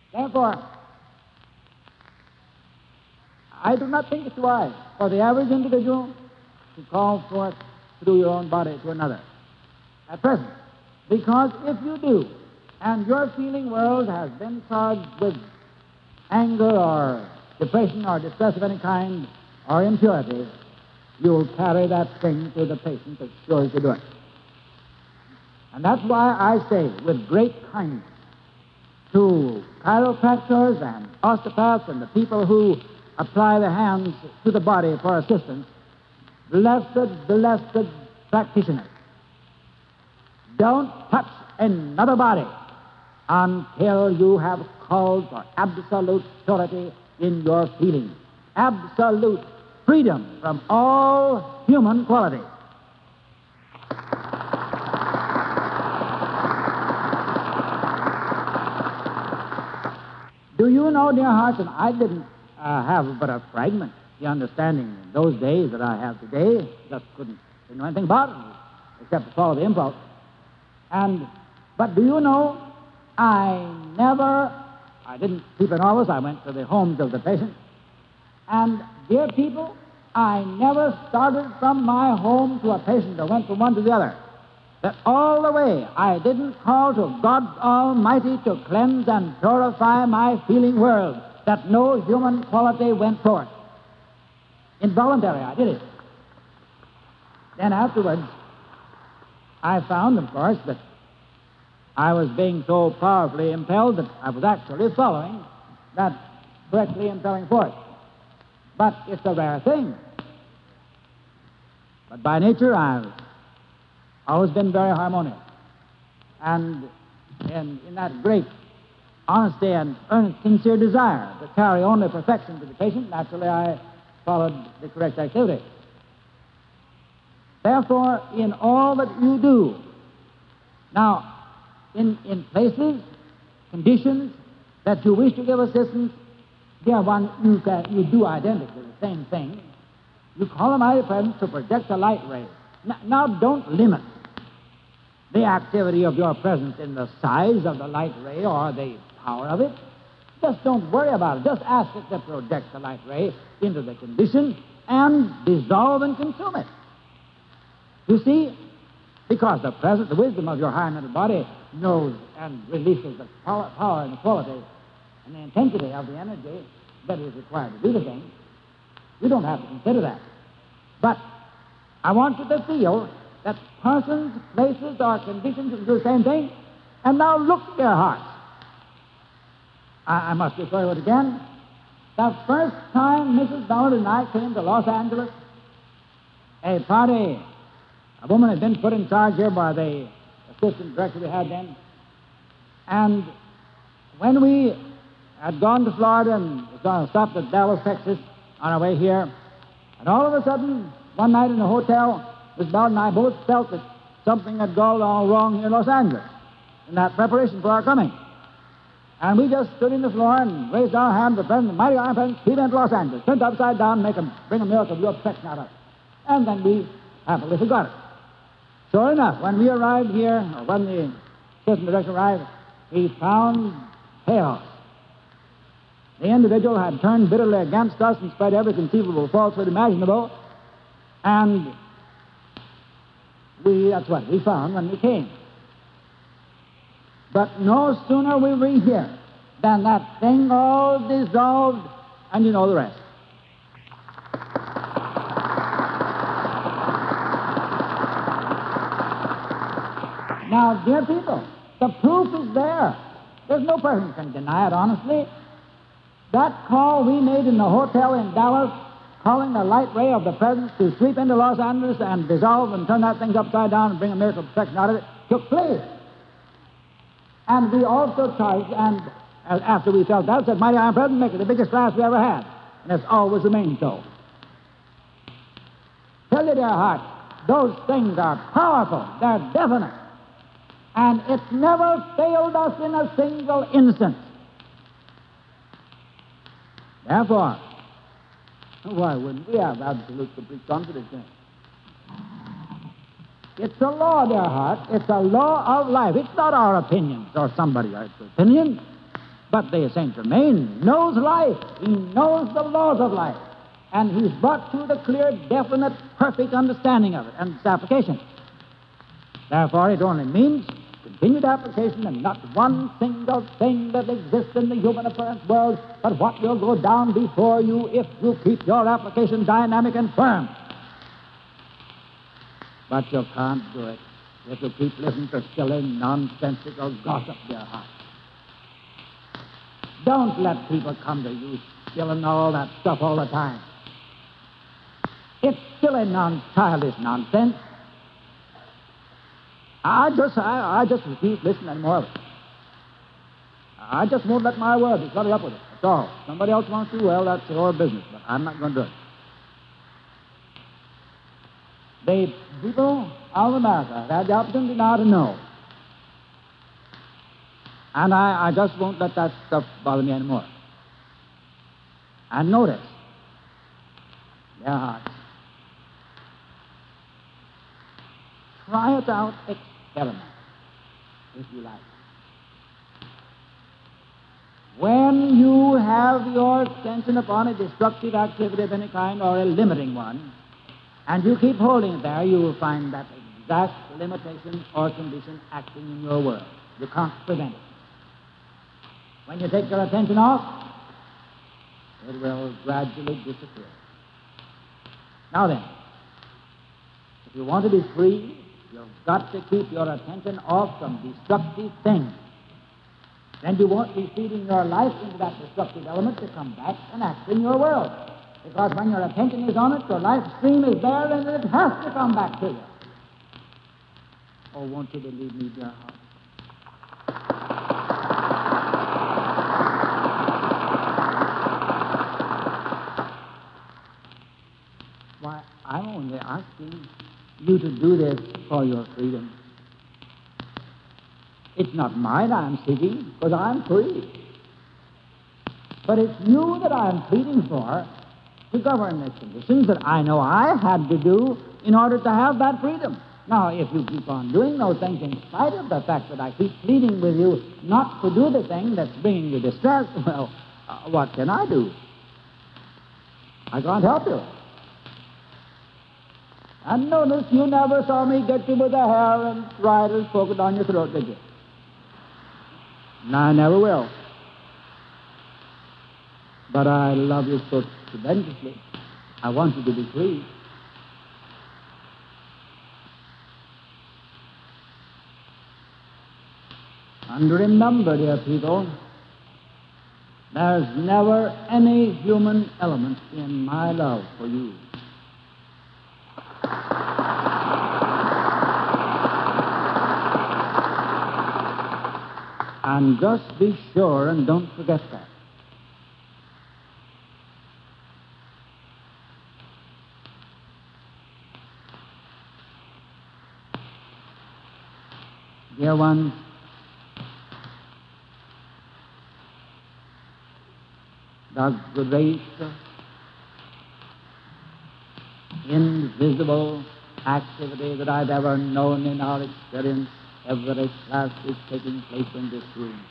Therefore, I do not think it's wise for the average individual to call forth through your own body to another at present. Because if you do, and your feeling world has been charged with anger or depression or distress of any kind or impurity, you'll carry that thing to the patient as sure as you do it. And that's why I say, with great kindness, to chiropractors and osteopaths and the people who apply their hands to the body for assistance, blessed practitioners, don't touch another body until you have called for absolute purity in your feelings, absolute freedom from all human qualities. Do you know, dear hearts, and I didn't have but a fragment of the understanding in those days that I have today, just couldn't know anything about it except to follow the impulse. But do you know, I didn't keep an office. I went to the homes of the patients. And, dear people, I never started from my home to a patient or went from one to the other. That all the way I didn't call to God Almighty to cleanse and purify my feeling world, that no human quality went forth. Involuntary, I did it. Then afterwards, I found, of course, that I was being so powerfully impelled that I was actually following that correctly impelling force. But it's a rare thing. But by nature, I've always been very harmonious. And in that great honesty and earnest, sincere desire to carry only perfection to the patient, naturally I followed the correct activity. Therefore, in all that you do, now, in places, conditions that you wish to give assistance, dear one, you do identically the same thing. You call a mighty presence to project a light ray. Now, don't limit the activity of your presence in the size of the light ray or the power of it. Just don't worry about it. Just ask it to project the light ray into the condition and dissolve and consume it. You see, because the presence, the wisdom of your higher mental body knows and releases the power and the quality and the intensity of the energy that is required to do the thing. You don't have to consider that. But I want you to feel that persons, places, or conditions can do the same thing. And now look at their hearts. I must refer to it again. The first time Mrs. Ballard and I came to Los Angeles, a woman had been put in charge here by the assistant director we had then. And when we had gone to Florida and stopped at Dallas, Texas on our way here, and all of a sudden, one night in the hotel, Miss Ballard and I both felt that something had gone all wrong here in Los Angeles in that preparation for our coming. And we just stood in the floor and raised our hand to the President, mighty iron President, he went to Los Angeles, turned upside down, bring a miracle of your perfection out of it. And then we happily forgot it. Sure enough, when we arrived here, or when the assistant director arrived, he found chaos. The individual had turned bitterly against us and spread every conceivable falsehood imaginable, and that's what we found when we came. But no sooner were we here than that thing all dissolved, and you know the rest. Now, dear people, the proof is there. There's no person who can deny it, honestly. That call we made in the hotel in Dallas, calling the light ray of the presence to sweep into Los Angeles and dissolve and turn that thing upside down and bring a miracle of perfection out of it, took place. And we also charged, and after we felt that, said, mighty iron presence, make it the biggest class we ever had. And it's always remained so. Tell you, dear heart, those things are powerful. They're definite. And it's never failed us in a single instance. Therefore, why wouldn't we have absolute, complete confidence in it? It's a law, dear heart. It's a law of life. It's not our opinions or somebody else's opinion. But the Saint Germain knows life. He knows the laws of life. And he's brought to the clear, definite, perfect understanding of it and its application. Therefore, it only means continued application and not one single thing that exists in the human appearance world, but what will go down before you if you keep your application dynamic and firm. But you can't do it if you keep listening to silly, nonsensical gossip, dear heart. Don't let people come to you spilling all that stuff all the time. It's silly, childish nonsense. I just refuse to listen anymore of it. I just won't let my word be cluttered up with it. That's all. Somebody else wants to, well, that's your business, but I'm not going to do it. The people of America have had the opportunity now to know. And I just won't let that stuff bother me anymore. And notice, their hearts. Try it out, experiment, if you like. When you have your attention upon a destructive activity of any kind or a limiting one, and you keep holding it there, you will find that exact limitation or condition acting in your world. You can't prevent it. When you take your attention off, it will gradually disappear. Now then, if you want to be free, you've got to keep your attention off from destructive things. Then you won't be feeding your life into that destructive element to come back and act in your world. Because when your attention is on it, your life stream is there and it has to come back to you. Oh, won't you believe me, dear heart? Why, I'm only asking you to do this for your freedom. It's not mine I'm seeking, because I'm free. But it's you that I'm pleading for to govern the conditions that I know I had to do in order to have that freedom. Now, if you keep on doing those things in spite of the fact that I keep pleading with you not to do the thing that's bringing you distress, well, what can I do? I can't help you. And notice you never saw me get you with a hair and bridle poke down your throat, did you? And I never will. But I love you so tremendously. I want you to be free. And remember, dear people, there's never any human element in my love for you. And just be sure and don't forget that. Dear ones, the great, invisible activity that I've ever known in our experience, every class is taking place in this room.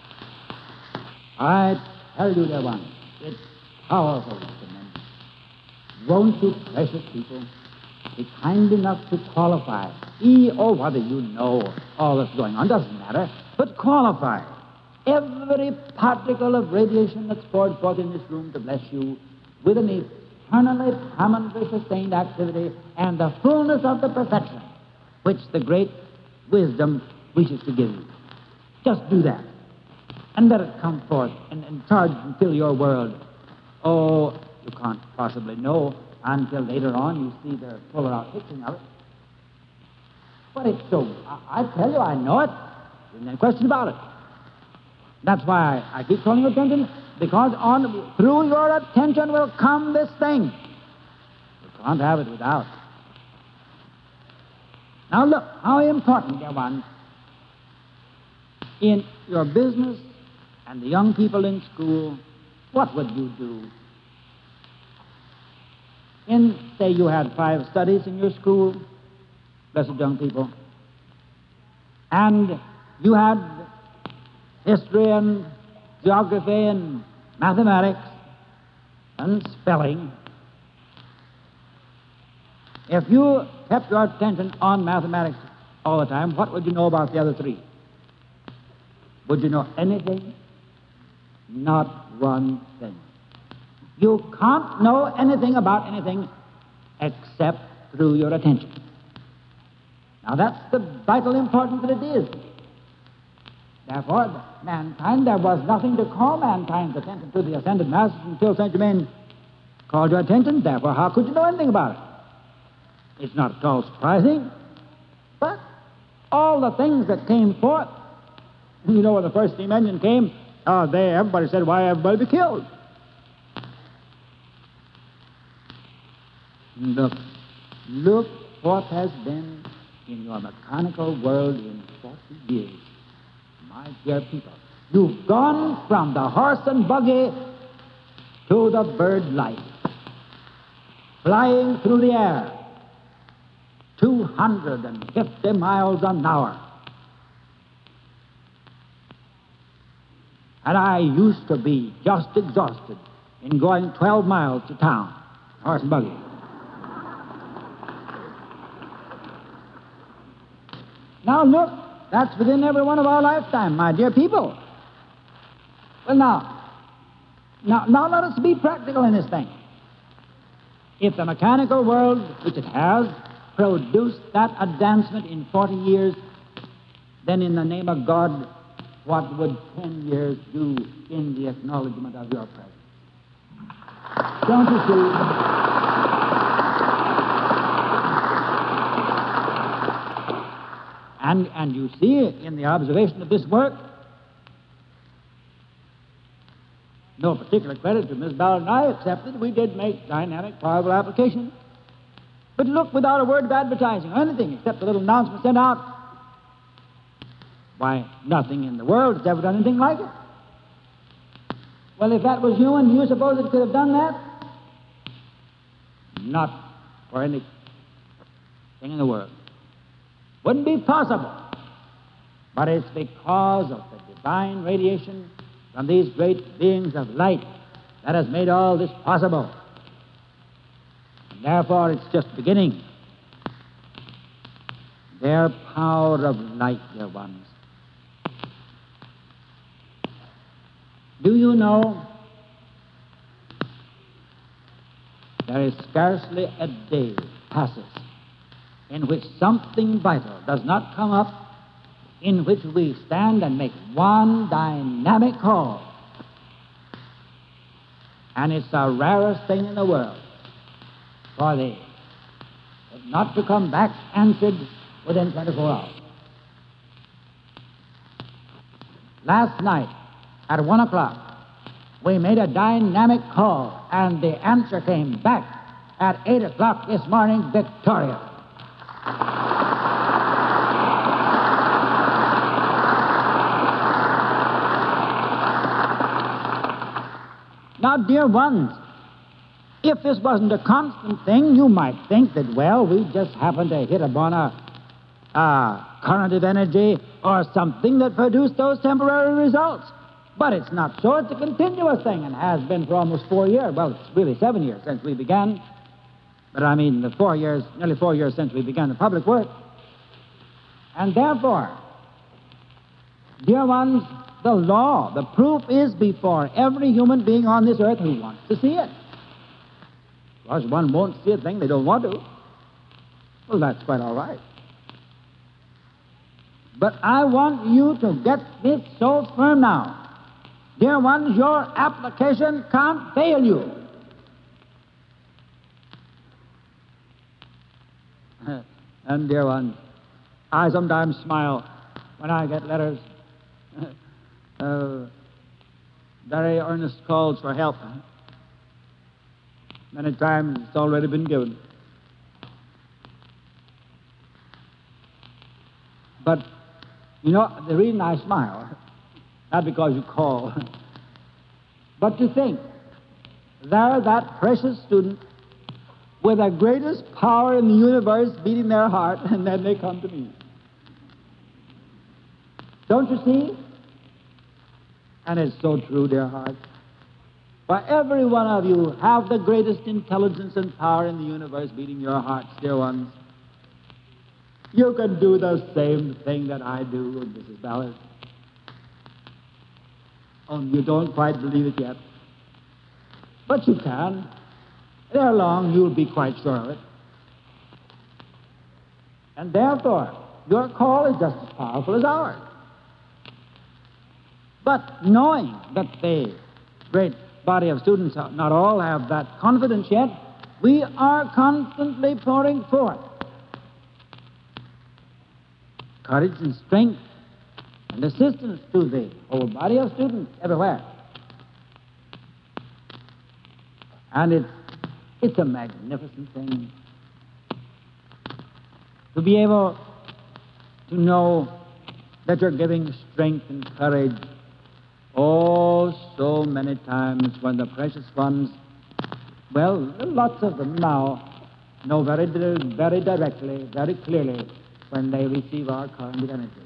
I tell you, dear ones, it's powerful, tremendous. Won't you, precious people, be kind enough to qualify, whether you know all that's going on, doesn't matter, but qualify every particle of radiation that's poured forth in this room to bless you with an eternally, permanently sustained activity and the fullness of the perfection which the great wisdom wishes to give you. Just do that. And let it come forth and charge and fill your world. Oh, you can't possibly know until later on you see the fuller out-fixing of it. But it's so, I tell you, I know it. There's no question about it. That's why I keep calling your attention, because through your attention will come this thing. You can't have it without. Now look, how important, dear ones, in your business and the young people in school, what would you do? Say you had 5 studies in your school, blessed young people, and you had history and geography and mathematics and spelling, if you kept your attention on mathematics all the time, what would you know about the other three? Would you know anything? Not one thing. You can't know anything about anything except through your attention. Now that's the vital importance that it is. Therefore, mankind, there was nothing to call mankind's attention to the ascended masters until Saint Germain called your attention. Therefore, how could you know anything about it? It's not at all surprising, but all the things that came forth, you know, when the first steam engine came, everybody said, why, everybody be killed. Look what has been in your mechanical world in 40 years. My dear people, you've gone from the horse and buggy to the bird life, flying through the air, 250 miles an hour. And I used to be just exhausted in going 12 miles to town, horse and buggy. Now look, that's within every one of our lifetime, my dear people. Well, now let us be practical in this thing. If the mechanical world, which it has, produced that advancement in 40 years, then in the name of God, what would 10 years do in the acknowledgement of your presence? Don't you see? And you see in the observation of this work, no particular credit to Miss Ballard and I, except that we did make dynamic, powerful application. But look, without a word of advertising or anything except a little announcement sent out, why, nothing in the world has ever done anything like it. Well, if that was you, and do you suppose it could have done that? Not for anything in the world. Wouldn't be possible. But it's because of the divine radiation from these great beings of light that has made all this possible. And therefore, it's just beginning. Their power of light, dear ones. Do you know there is scarcely a day passes in which something vital does not come up, in which we stand and make one dynamic call. And it's the rarest thing in the world for thee not to come back answered within 24 hours. Last night at 1 o'clock, we made a dynamic call, and the answer came back at 8 o'clock this morning, victorious. Now, dear ones, if this wasn't a constant thing, you might think that, well, we just happened to hit upon a current of energy or something that produced those temporary results. But it's not so. It's a continuous thing and has been for almost 4 years. Well, it's really 7 years since we began. But I mean, the 4 years, nearly 4 years since we began the public work. And therefore, dear ones, the law, the proof is before every human being on this earth who wants to see it. Of course, one won't see a thing they don't want to. Well, that's quite all right. But I want you to get this so firm now. Dear ones, your application can't fail you. And dear ones, I sometimes smile when I get letters, very earnest calls for help. Many times it's already been given. But, you know, the reason I smile, not because you call, but to think, there that precious student with the greatest power in the universe beating their heart, and then they come to me. Don't you see? And it's so true, dear hearts. For every one of you have the greatest intelligence and power in the universe beating your hearts, dear ones. You can do the same thing that I do, Mrs. Ballard. Only you don't quite believe it yet. But you can. Ere long, you'll be quite sure of it. And therefore, your call is just as powerful as ours. But knowing that the great body of students, not all have that confidence yet, we are constantly pouring forth courage and strength and assistance to the whole body of students everywhere. And it's a magnificent thing to be able to know that you're giving strength and courage. Oh, so many times when the precious ones, well, lots of them now know very directly, very clearly when they receive our kind of energy.